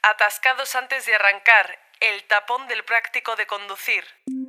Atascados antes de arrancar, el tapón del práctico de conducir.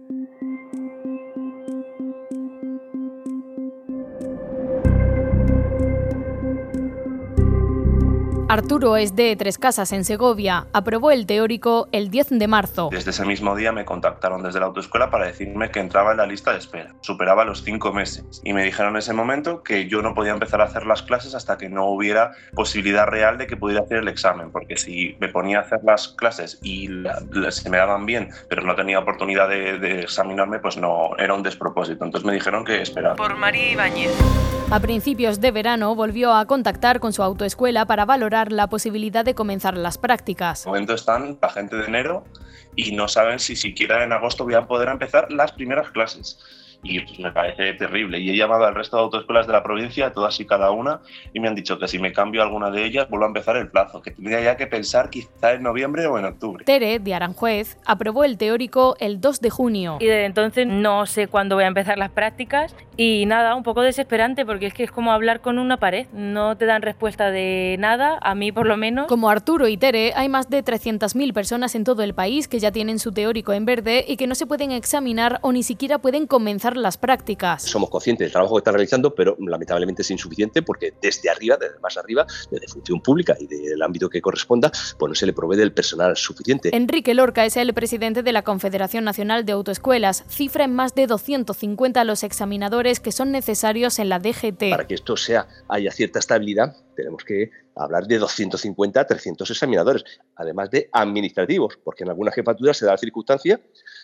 Arturo es de Tres Casas, en Segovia. Aprobó el teórico el 10 de marzo. Desde ese mismo día me contactaron desde la autoescuela para decirme que entraba en la lista de espera. Superaba los 5 meses. Y me dijeron en ese momento que yo no podía empezar a hacer las clases hasta que no hubiera posibilidad real de que pudiera hacer el examen. Porque si me ponía a hacer las clases y se me daban bien, pero no tenía oportunidad de examinarme, pues no, era un despropósito. Entonces me dijeron que esperaba. Por María Ibáñez. A principios de verano volvió a contactar con su autoescuela para valorar la posibilidad de comenzar las prácticas. De momento están la gente de enero y no saben si siquiera en agosto voy a poder empezar las primeras clases. Y pues me parece terrible. Y he llamado al resto de autoescuelas de la provincia, todas y cada una, y me han dicho que si me cambio alguna de ellas vuelvo a empezar el plazo, que tendría ya que pensar quizá en noviembre o en octubre. Tere, de Aranjuez, aprobó el teórico el 2 de junio. Y desde entonces no sé cuándo voy a empezar las prácticas y nada, un poco desesperante porque es que es como hablar con una pared. No te dan respuesta de nada, a mí por lo menos. Como Arturo y Tere, hay más de 300.000 personas en todo el país que ya tienen su teórico en verde y que no se pueden examinar o ni siquiera pueden comenzar las prácticas. Somos conscientes del trabajo que están realizando, pero lamentablemente es insuficiente porque desde arriba, desde más arriba, desde función pública y del ámbito que corresponda, pues no se le provee del personal suficiente. Enrique Lorca es el presidente de la Confederación Nacional de Autoescuelas. Cifra en más de 250 los examinadores que son necesarios en la DGT. Para que esto haya cierta estabilidad, tenemos que hablar de 250 a 300 examinadores, además de administrativos, porque en algunas jefaturas se da la circunstancia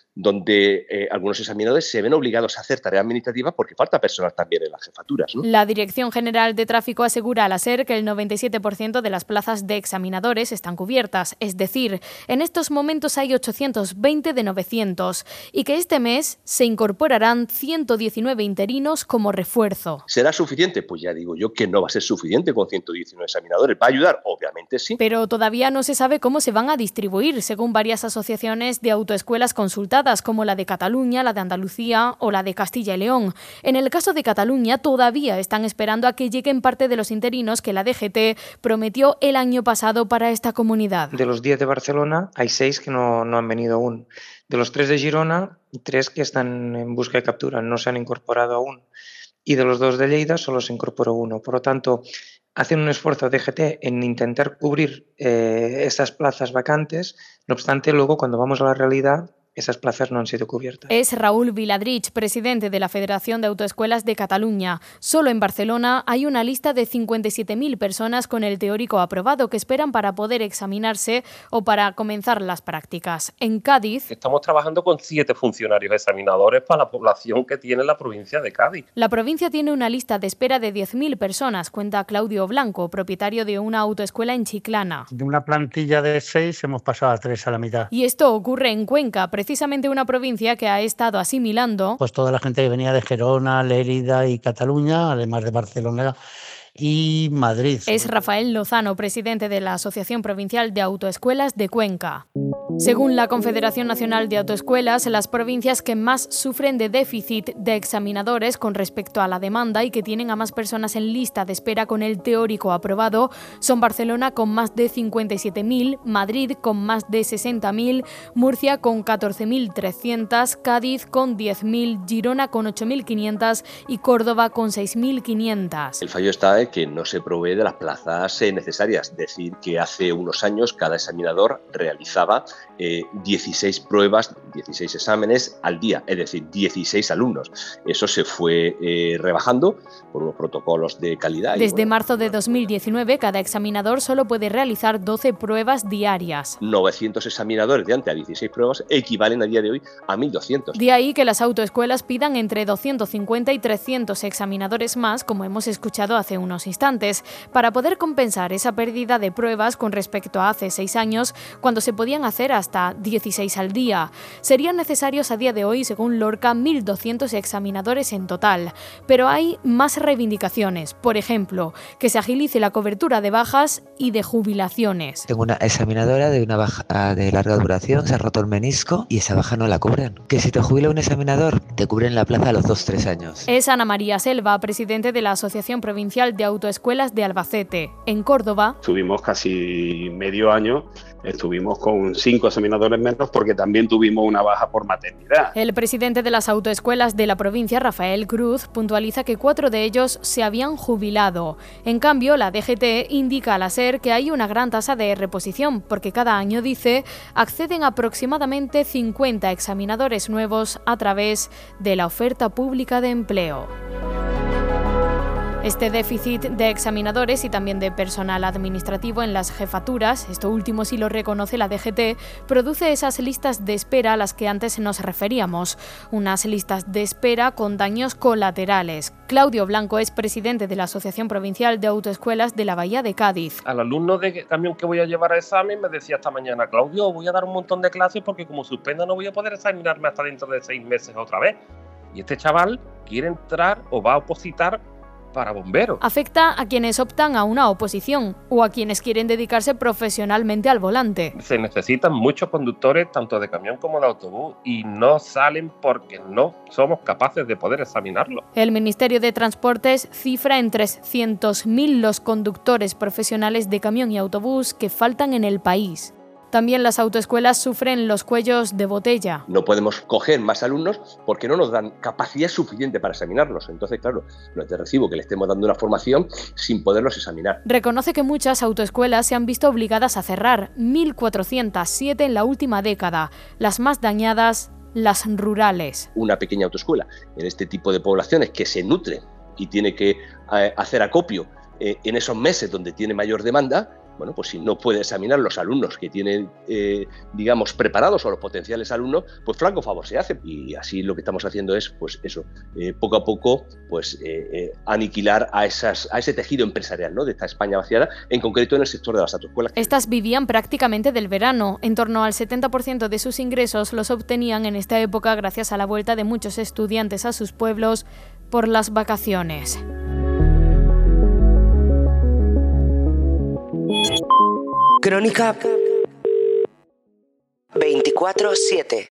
donde algunos examinadores se ven obligados a hacer tareas administrativas porque falta personal también en las jefaturas, ¿no? La Dirección General de Tráfico asegura a la SER que el 97% de las plazas de examinadores están cubiertas, es decir, en estos momentos hay 820 de 900 y que este mes se incorporarán 119 interinos como refuerzo. ¿Será suficiente? Pues ya digo yo que no va a ser suficiente con 119 examinadores. ¿Va a ayudar? Obviamente sí. Pero todavía no se sabe cómo se van a distribuir, según varias asociaciones de autoescuelas consultadas, como la de Cataluña, la de Andalucía o la de Castilla y León. En el caso de Cataluña, todavía están esperando a que lleguen parte de los interinos que la DGT prometió el año pasado para esta comunidad. De los 10 de Barcelona, hay 6 que no han venido aún. De los 3 de Girona, 3 que están en busca de captura, no se han incorporado aún. Y de los 2 de Lleida, solo se incorporó 1. Por lo tanto, hacen un esfuerzo DGT en intentar cubrir estas plazas vacantes. No obstante, luego, cuando vamos a la realidad, esas plazas no han sido cubiertas. Es Raúl Viladrich, presidente de la Federación de Autoescuelas de Cataluña. Solo en Barcelona hay una lista de 57.000 personas con el teórico aprobado que esperan para poder examinarse o para comenzar las prácticas. En Cádiz, estamos trabajando con 7 funcionarios examinadores para la población que tiene la provincia de Cádiz. La provincia tiene una lista de espera de 10.000 personas, cuenta Claudio Blanco, propietario de una autoescuela en Chiclana. De una plantilla de 6 hemos pasado a 3 a la mitad. Y esto ocurre en Cuenca, precisamente una provincia que ha estado asimilando pues toda la gente que venía de Gerona, Lérida y Cataluña, además de Barcelona y Madrid. Es Rafael Lozano, presidente de la Asociación Provincial de Autoescuelas de Cuenca. Según la Confederación Nacional de Autoescuelas, las provincias que más sufren de déficit de examinadores con respecto a la demanda y que tienen a más personas en lista de espera con el teórico aprobado son Barcelona con más de 57.000, Madrid con más de 60.000, Murcia con 14.300, Cádiz con 10.000, Girona con 8.500 y Córdoba con 6.500. El fallo está en que no se provee de las plazas necesarias. Es decir, que hace unos años cada examinador realizaba 16 pruebas, 16 exámenes al día, es decir, 16 alumnos. Eso se fue rebajando por unos protocolos de calidad. Desde marzo de 2019, cada examinador solo puede realizar 12 pruebas diarias. 900 examinadores de antes a 16 pruebas equivalen a día de hoy a 1.200. De ahí que las autoescuelas pidan entre 250 y 300 examinadores más, como hemos escuchado hace unos instantes, para poder compensar esa pérdida de pruebas con respecto a hace 6 años, cuando se podían hacer hasta 16 al día. Serían necesarios a día de hoy, según Lorca, 1.200 examinadores en total. Pero hay más reivindicaciones. Por ejemplo, que se agilice la cobertura de bajas y de jubilaciones. Tengo una examinadora de una baja de larga duración, se ha roto el menisco y esa baja no la cubren. Que si te jubila un examinador, te cubren la plaza a los 2-3 años. Es Ana María Selva, presidente de la Asociación Provincial de Autoescuelas de Albacete. En Córdoba, tuvimos casi medio año, estuvimos con 5 examinadores menos porque también tuvimos una baja por maternidad. El presidente de las autoescuelas de la provincia, Rafael Cruz, puntualiza que 4 de ellos se habían jubilado. En cambio, la DGT indica a la SER que hay una gran tasa de reposición, porque cada año, dice, acceden aproximadamente 50 examinadores nuevos a través de la oferta pública de empleo. Este déficit de examinadores y también de personal administrativo en las jefaturas, esto último sí lo reconoce la DGT, produce esas listas de espera a las que antes nos referíamos, unas listas de espera con daños colaterales. Claudio Blanco es presidente de la Asociación Provincial de Autoescuelas de la Bahía de Cádiz. Al alumno de camión que voy a llevar a examen me decía esta mañana: Claudio, voy a dar un montón de clases porque como suspenda no voy a poder examinarme hasta dentro de 6 meses otra vez. Y este chaval quiere entrar o va a opositar para bomberos. Afecta a quienes optan a una oposición o a quienes quieren dedicarse profesionalmente al volante. Se necesitan muchos conductores, tanto de camión como de autobús, y no salen porque no somos capaces de poder examinarlo. El Ministerio de Transportes cifra en 300.000 los conductores profesionales de camión y autobús que faltan en el país. También las autoescuelas sufren los cuellos de botella. No podemos coger más alumnos porque no nos dan capacidad suficiente para examinarlos. Entonces, claro, no es de recibo que le estemos dando una formación sin poderlos examinar. Reconoce que muchas autoescuelas se han visto obligadas a cerrar, 1.407 en la última década, las más dañadas, las rurales. Una pequeña autoescuela en este tipo de poblaciones que se nutre y tiene que hacer acopio en esos meses donde tiene mayor demanda, bueno, pues si no puede examinar los alumnos que tienen, digamos, preparados o los potenciales alumnos, pues flaco favor se hace. Y así lo que estamos haciendo es, pues eso, poco a poco, pues aniquilar a ese tejido empresarial, ¿no?, de esta España vaciada, en concreto en el sector de las autoescuelas. Estas vivían prácticamente del verano. En torno al 70% de sus ingresos los obtenían en esta época gracias a la vuelta de muchos estudiantes a sus pueblos por las vacaciones. Crónica 24/7